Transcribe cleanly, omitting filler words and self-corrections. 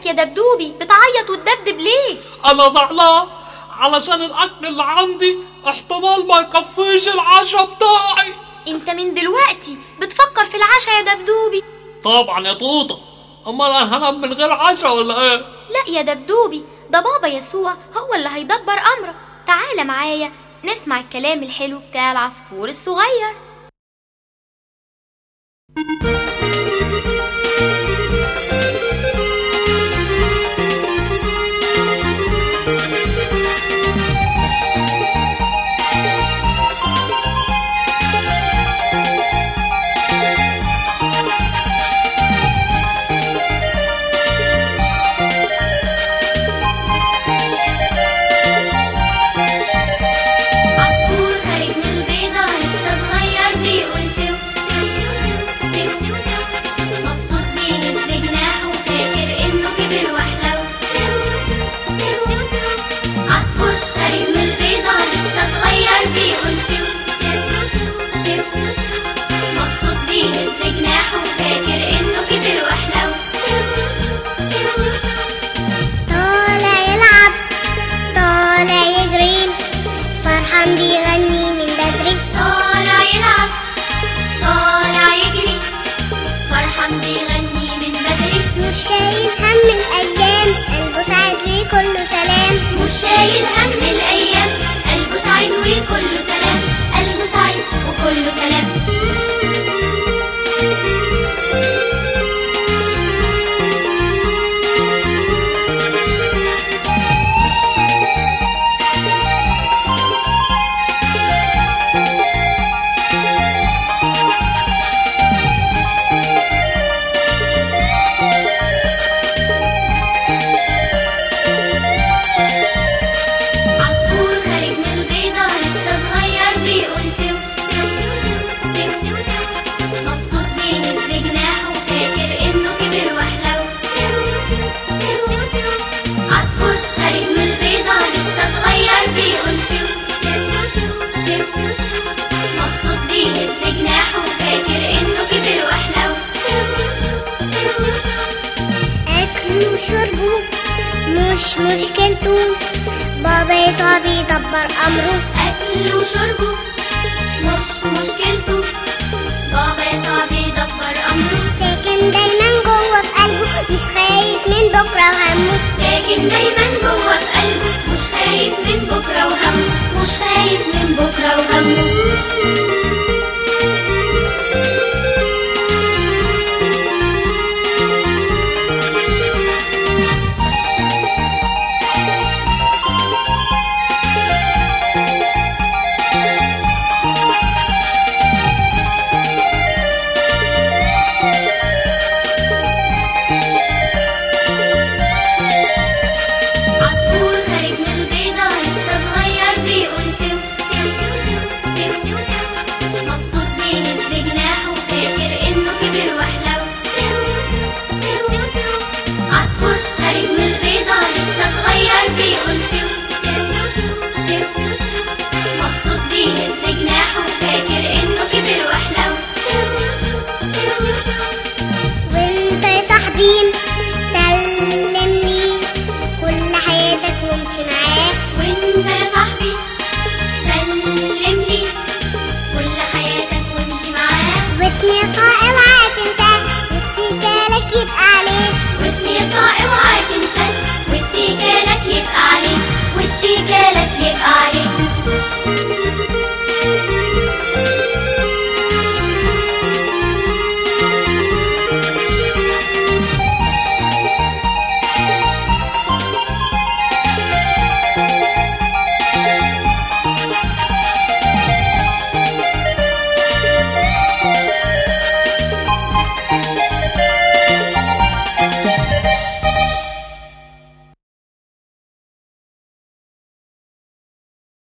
مالك يا دبدوبي بتعيط وتدبدب ليه؟ انا زعلان علشان الاكل اللي عندي احتمال ما يكفيش العشاء بتاعي. انت من دلوقتي بتفكر في العشاء يا دبدوبي؟ طبعا يا طوطة، امال انا هنام من غير عشاء ولا ايه؟ لا يا دبدوبي، ده بابا يسوع هو اللي هيدبر امرك. تعال معايا نسمع الكلام الحلو بتاع العصفور الصغير. فرحان بيغني من بدري، طالع يلعب طالع يجري، فرحان بيغني من بدري. مش شايل هم الأيام، قلبه سعيد وكله سلام. مش شايل هم الأيام، قلبه سعيد وكله سلام. قلبه سعيد وكله سلام. مش مشكلته، بابا يسوع بيدبر أمره. أكله وشربه مش مشكلته، بابا يسوع بيدبر أمره. ساكن دايما جوه في قلبه، مش خايف من بكرة وهمه. ساكن دايما جوه في قلبه، مش خايف من بكرة وهمه.